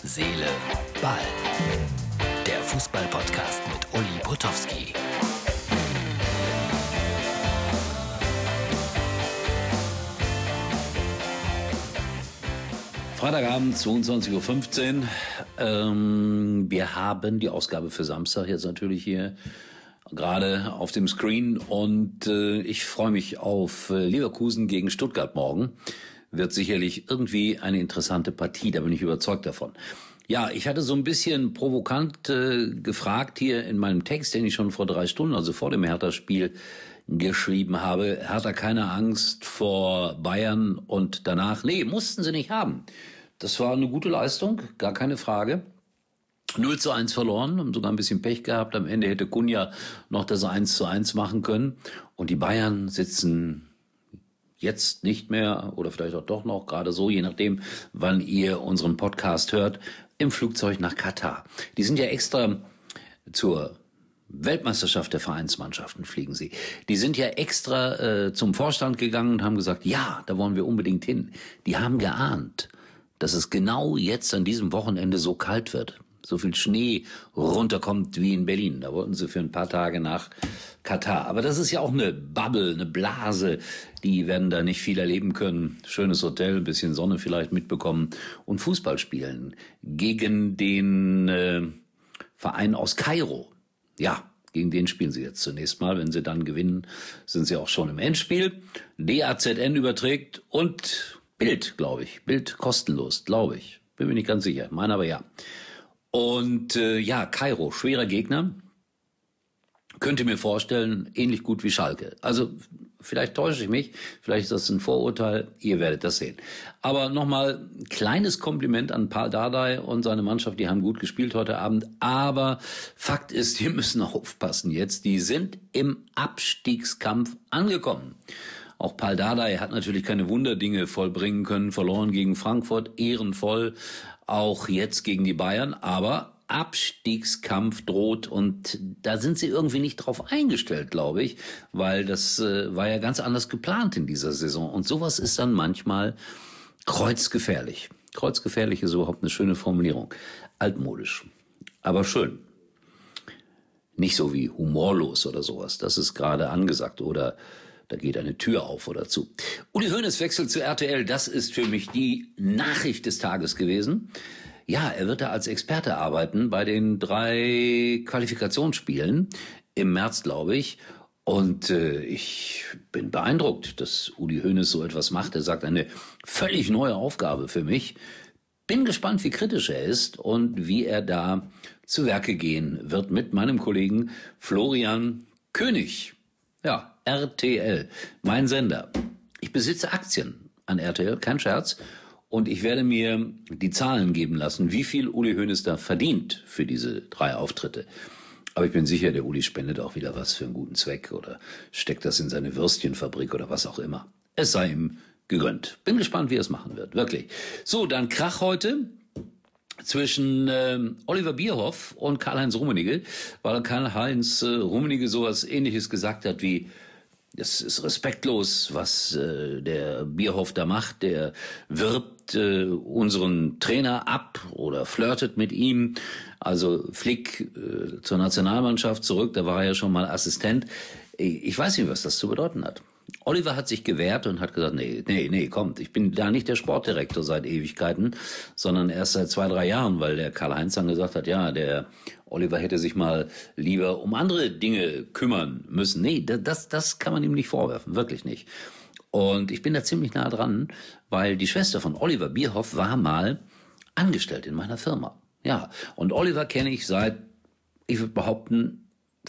Seele, Ball. Der Fußball-Podcast mit Uli Potowski. Freitagabend, 22.15 Uhr. Wir haben die Ausgabe für Samstag jetzt natürlich hier gerade auf dem Screen und ich freue mich auf Leverkusen gegen Stuttgart morgen. Wird sicherlich irgendwie eine interessante Partie, da bin ich überzeugt davon. Ja, ich hatte so ein bisschen provokant gefragt hier in meinem Text, den ich schon vor 3 Stunden, also vor dem Hertha-Spiel, geschrieben habe. Hertha keine Angst vor Bayern und danach, nee, mussten sie nicht haben. Das war eine gute Leistung, gar keine Frage. 0:1 verloren, haben sogar ein bisschen Pech gehabt. Am Ende hätte Cunha noch das 1:1 machen können. Und die Bayern sitzen jetzt nicht mehr oder vielleicht auch doch noch, gerade so, je nachdem, wann ihr unseren Podcast hört, im Flugzeug nach Katar. Die sind ja extra zur Weltmeisterschaft der Vereinsmannschaften fliegen sie. Die sind ja extra zum Vorstand gegangen und haben gesagt, ja, da wollen wir unbedingt hin. Die haben geahnt, dass es genau jetzt an diesem Wochenende so kalt wird, so viel Schnee runterkommt wie in Berlin. Da wollten sie für ein paar Tage nach Katar. Aber das ist ja auch eine Bubble, eine Blase. Die werden da nicht viel erleben können. Schönes Hotel, ein bisschen Sonne vielleicht mitbekommen und Fußball spielen gegen den Verein aus Kairo. Ja, gegen den spielen sie jetzt zunächst mal. Wenn sie dann gewinnen, sind sie auch schon im Endspiel. DAZN überträgt und Bild, glaube ich. Bild kostenlos, glaube ich. Bin mir nicht ganz sicher. Meine aber ja. Und ja, Kairo, schwerer Gegner. Könnte mir vorstellen, ähnlich gut wie Schalke. Also vielleicht täusche ich mich, vielleicht ist das ein Vorurteil, ihr werdet das sehen. Aber nochmal ein kleines Kompliment an Pal Dardai und seine Mannschaft, die haben gut gespielt heute Abend. Aber Fakt ist, die müssen aufpassen jetzt, die sind im Abstiegskampf angekommen. Auch Pal Dardai hat natürlich keine Wunderdinge vollbringen können, verloren gegen Frankfurt, ehrenvoll, auch jetzt gegen die Bayern, aber Abstiegskampf droht und da sind sie irgendwie nicht drauf eingestellt, glaube ich, weil das war ja ganz anders geplant in dieser Saison und sowas ist dann manchmal kreuzgefährlich. Kreuzgefährlich ist überhaupt eine schöne Formulierung. Altmodisch, aber schön. Nicht so wie humorlos oder sowas, das ist gerade angesagt oder da geht eine Tür auf oder zu. Uli Hoeneß wechselt zu RTL, das ist für mich die Nachricht des Tages gewesen. Ja, er wird da als Experte arbeiten bei den 3 Qualifikationsspielen im März, glaube ich. Und ich bin beeindruckt, dass Uli Hoeneß so etwas macht. Er sagt, eine völlig neue Aufgabe für mich. Bin gespannt, wie kritisch er ist und wie er da zu Werke gehen wird mit meinem Kollegen Florian König. Ja, RTL, mein Sender. Ich besitze Aktien an RTL, kein Scherz. Und ich werde mir die Zahlen geben lassen, wie viel Uli Hoeneß da verdient für diese 3 Auftritte. Aber ich bin sicher, der Uli spendet auch wieder was für einen guten Zweck oder steckt das in seine Würstchenfabrik oder was auch immer. Es sei ihm gegönnt. Bin gespannt, wie er es machen wird, wirklich. So, dann Krach heute zwischen Oliver Bierhoff und Karl-Heinz Rummenigge, weil Karl-Heinz Rummenigge sowas Ähnliches gesagt hat wie: Es ist respektlos, was der Bierhoff da macht. Der wirbt unseren Trainer ab oder flirtet mit ihm. Also Flick zur Nationalmannschaft zurück, da war er ja schon mal Assistent. Ich weiß nicht, was das zu bedeuten hat. Oliver hat sich gewehrt und hat gesagt, nee, kommt, ich bin da nicht der Sportdirektor seit Ewigkeiten, sondern erst seit 2, 3 Jahren, weil der Karl-Heinz dann gesagt hat, ja, der Oliver hätte sich mal lieber um andere Dinge kümmern müssen. Nee, das kann man ihm nicht vorwerfen, wirklich nicht. Und ich bin da ziemlich nah dran, weil die Schwester von Oliver Bierhoff war mal angestellt in meiner Firma. Ja, und Oliver kenne ich seit, ich würde behaupten,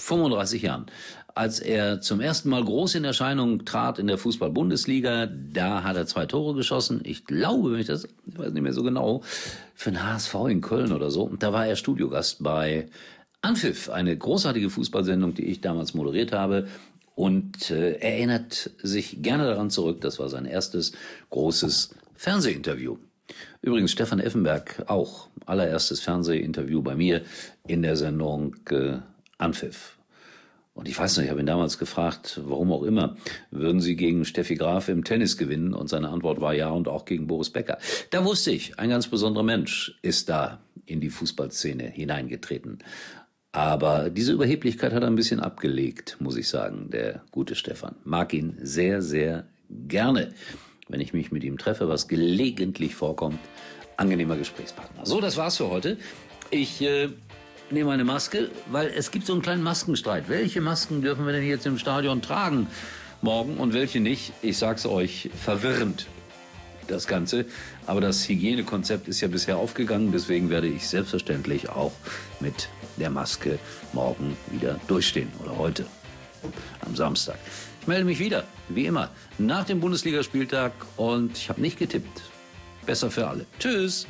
35 Jahren. Als er zum ersten Mal groß in Erscheinung trat in der Fußball-Bundesliga, da hat er 2 Tore geschossen. Ich glaube, ich weiß nicht mehr so genau, für den HSV in Köln oder so. Und da war er Studiogast bei Anpfiff, eine großartige Fußballsendung, die ich damals moderiert habe. Und er erinnert sich gerne daran zurück, das war sein erstes großes Fernsehinterview. Übrigens Stefan Effenberg auch, allererstes Fernsehinterview bei mir in der Sendung Anpfiff. Und ich weiß noch, ich habe ihn damals gefragt, warum auch immer, würden Sie gegen Steffi Graf im Tennis gewinnen? Und seine Antwort war ja, und auch gegen Boris Becker. Da wusste ich, ein ganz besonderer Mensch ist da in die Fußballszene hineingetreten. Aber diese Überheblichkeit hat er ein bisschen abgelegt, muss ich sagen, der gute Stefan. Mag ihn sehr, sehr gerne, wenn ich mich mit ihm treffe, was gelegentlich vorkommt. Angenehmer Gesprächspartner. So, das war's für heute. Ich nehme eine Maske, weil es gibt so einen kleinen Maskenstreit. Welche Masken dürfen wir denn jetzt im Stadion tragen morgen und welche nicht? Ich sag's euch, verwirrend das Ganze. Aber das Hygienekonzept ist ja bisher aufgegangen. Deswegen werde ich selbstverständlich auch mit der Maske morgen wieder durchstehen. Oder heute, am Samstag. Ich melde mich wieder, wie immer, nach dem Bundesligaspieltag. Und ich habe nicht getippt. Besser für alle. Tschüss.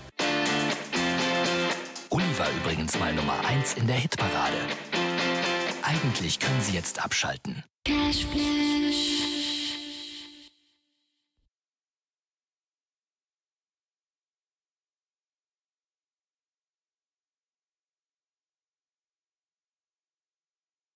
Uli war übrigens mal Nummer 1 in der Hitparade. Eigentlich können Sie jetzt abschalten. Cashflow.